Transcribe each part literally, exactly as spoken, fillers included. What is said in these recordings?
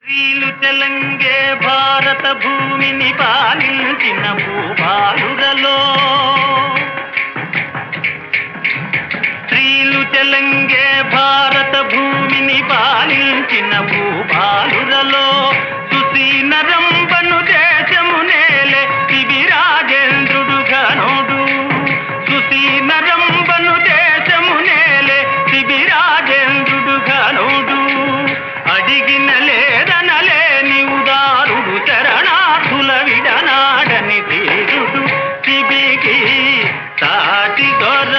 స్త్రీలు తెలంగే భారత భూమిని పాలించిన భూపాలురలో స్త్రీలు తెలంగే భారత భూమిని పాలించిన భూపాలురలో సుసీనరంబను దేశము నేలే శిబిరాజేంద్రుడు ఘనుడు సుసీనరంబను దేశము నేలే శిబిరాజేంద్రుడు ఘనుడు అడిగిన లేదనలేని ఉదారుడు చరణార్థుల విడనాడని తీరుడు శిబికి సాటి దొర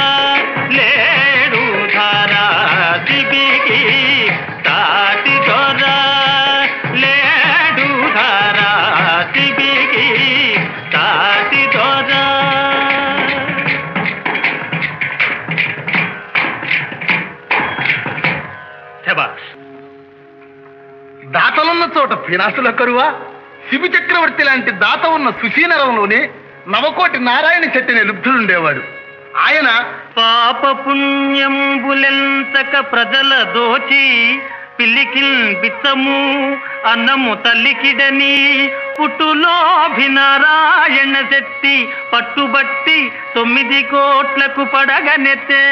లేడు ధర శిబికి సాటి దొర లేడు ధర శిబికి సాటి దొర. శభాష్. దాతలున్న చోట ఫినాసుల కరువా? శిబి చక్రవర్తి లాంటి దాత ఉన్న సుశీనరంలోనే నవకోటి నారాయణ చెట్టిని లుబ్ధుడుండేవాడు. ఆయన పాప పుణ్యంబులెంతక ప్రజల దోచి పిల్లికిల్ బిత్తము అన్నము తల్లికిడని పుట్టులోభినారాయణ శెట్టి పట్టుబట్టి తొమ్మిది కోట్లకు పడగనెత్తే.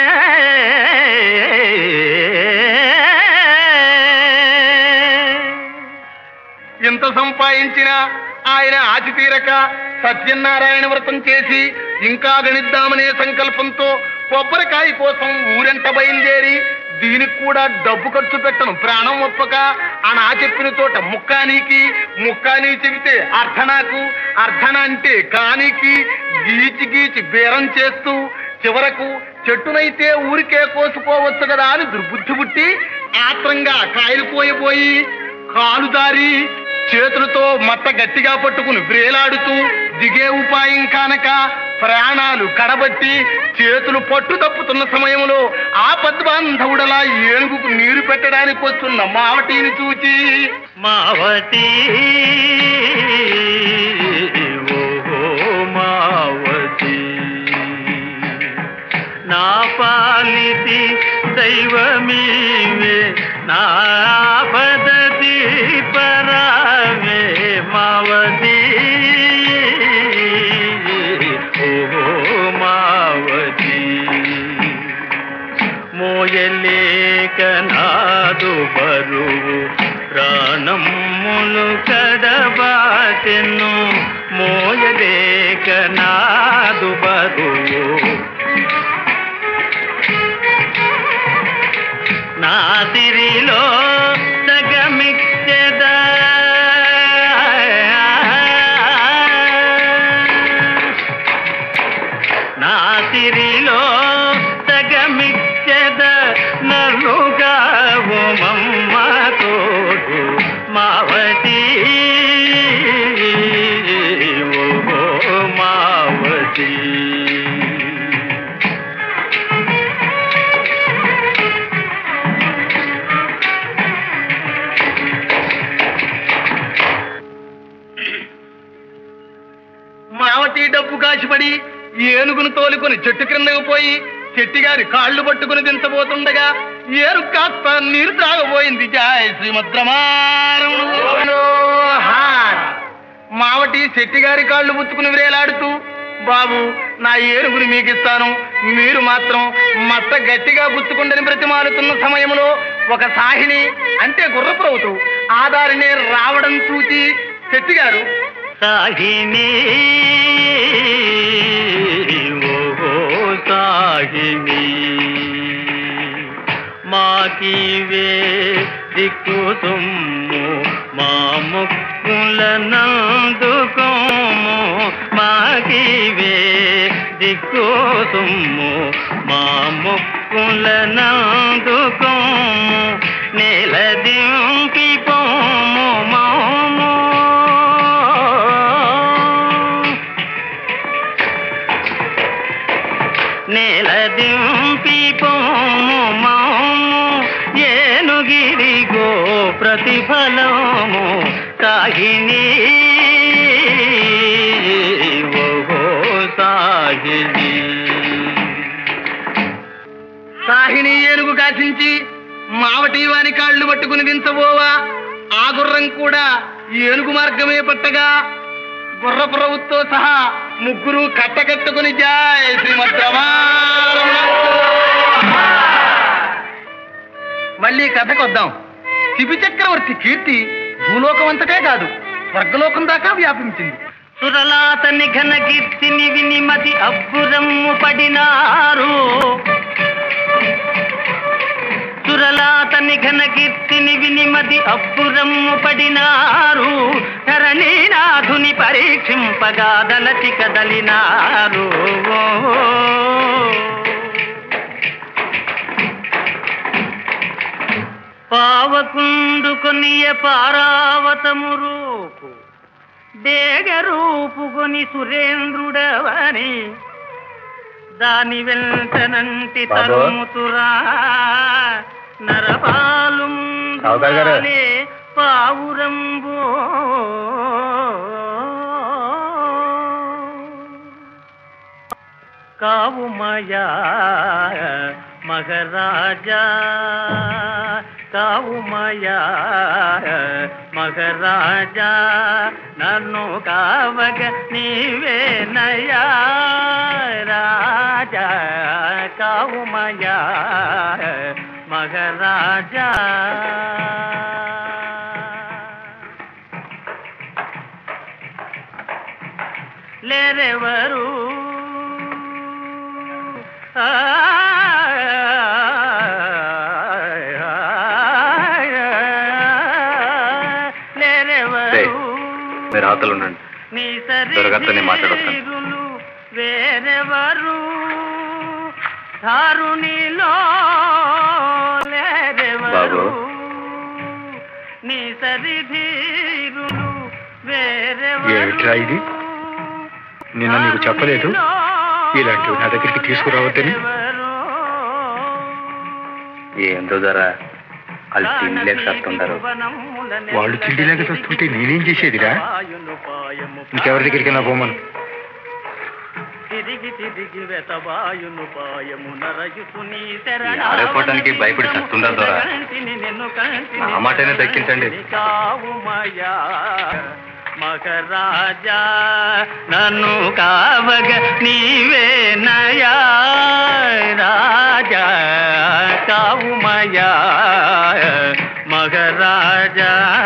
ఎంత సంపాదించినా ఆయన ఆచి తీరక సత్యనారాయణ వ్రతం చేసి ఇంకా గణిద్దామనే సంకల్పంతో కొబ్బరికాయ కోసం ఊరెంట బయలుదేరి దీనికి కూడా డబ్బు ఖర్చు పెట్టను ప్రాణం ఒప్పక అనా చెప్పిన తోట ముక్కానికి ముక్కాని చెబితే అర్ధనాకు అర్ధన అంటే కానికి గీచి గీచి బేరం చేస్తూ చివరకు చెట్టునైతే ఊరికే కోసుకోవచ్చు కదా అని దుర్బుద్ధి పుట్టి ఆత్రంగా కాయలు పోయిపోయి కాలు దారి చేతులతో మట్ట గట్టిగా పట్టుకుని వ్రేలాడుతూ దిగే ఉపాయం కానక ప్రాణాలు కడబట్టి చేతులు పట్టు తప్పుతున్న సమయంలో ఆ పద్మాంధవుడలా ఏనుగుకు నీరు పెట్టడానికి వస్తున్న మావటిని చూచి, మావటి ఓహో మావటి నా పాలితి దైవమీవే నా పదతి పరావే మావతి ఓహో మావతి మోయలేక నాదు బరువు ప్రాణములు కడబాటెను మోయలేక నాదు బరువు నా సిరిలో సగమిచ్చద నా సిరిలో సగమిచ్చద నలుగా మమ్మ తోడు మావతి ఓ మావతి. మావటి డబ్బు కాసిపడి ఏనుగును తోలుకొని చెట్టు క్రిందకు పోయి చెట్టిగారి కాళ్ళు పట్టుకుని దించబోతుండగా ఏరు కాస్త నీరు త్రాగబోయింది. జయ శ్రీమద్రమారముడు. మావటి చెట్టిగారి కాళ్ళు పుచ్చుకుని వ్రేలాడుతూ, బాబు నా ఏనుగుని మీకు ఇస్తాను, మీరు మాత్రం మట్ట గట్టిగా పుచ్చుకుండని బ్రతిమాలుతున్న సమయంలో ఒక సాహిని అంటే గుర్రప్రవుతూ ఆ దారినే రావడం చూచి చెట్టిగారు, సాహిని ఓహో సాహిని మాకివే దిక్కు సొమ్ము మా ముక్కుల నందుకోము మాకివే దిక్కు సొమ్ము మా ముక్కుల నందుకోము నేల దింపి పోము మాము నేల దింపి పోము మాము ఏనుగిరిగో ప్రతిఫలము సాహిని ఓహో సాహిని. సాహిని ఏనుగు కాసించి మావటి వాని కాళ్ళు పట్టుకుని దించబోవా ఆగు గుర్రం కూడా ఏనుగు మార్గమే పట్టగా గుర్ర ప్రభుతో సహా ముగ్గురు కట్టకట్టుకుని జాయ్ శ్రీమద్ మళ్ళీ కథకు వద్దాం. శిబి చక్రవర్తి కీర్తి భూలోకం అంతటే కాదు స్వర్గలోకం దాకా వ్యాపించింది. సురలాతని ఘన కీర్తిని విని మది అబ్బురమ్ము పడినారు. సురలాతని ఘన కీర్తిని విని మది అబ్బురమ్ము పడినారు. ధరణీనాథుని పరీక్షింపగా దలచి కదలినారు. పావకుండు కొనియ పారావతము రూపు దేగ రూపుకొని సురేంద్రుడవని దాని వెంటనంటి తరుముతురా నరపాలు పావురంబో కావుమయా మగరాజా కావుమయా మగరాజా నన్ను కావగ నీవేనయా రాజా కావుమయా మగరాజా. లేరెవరు మీరు ఆతలు ఉండండి, దొరగత్తని మాట్లాడతాను. వేరెవరు ధారునిలో లేరెవరు నీ సరిధీరులు ఏమిట్రా ఇది? నిన్న నీకు చెప్పలేదు ఇలాంటివి నా దగ్గరికి తీసుకురావద్దని? ఏందో ధర వాళ్ళు తిండిలేక వస్తుంటారు. వాళ్ళు తిండిలేక వస్తుంటే నేనేం చేసేదిరా? ఇంకెవరి దగ్గరికి నా పోమను. ఆడపోవటానికి భయపడి చస్తుంటారు దొర. ఆ మాటనే దక్కించండి. మగరాజా నన్ను కావగ నీవేనయా రాజా కావుమయా మగరాజా.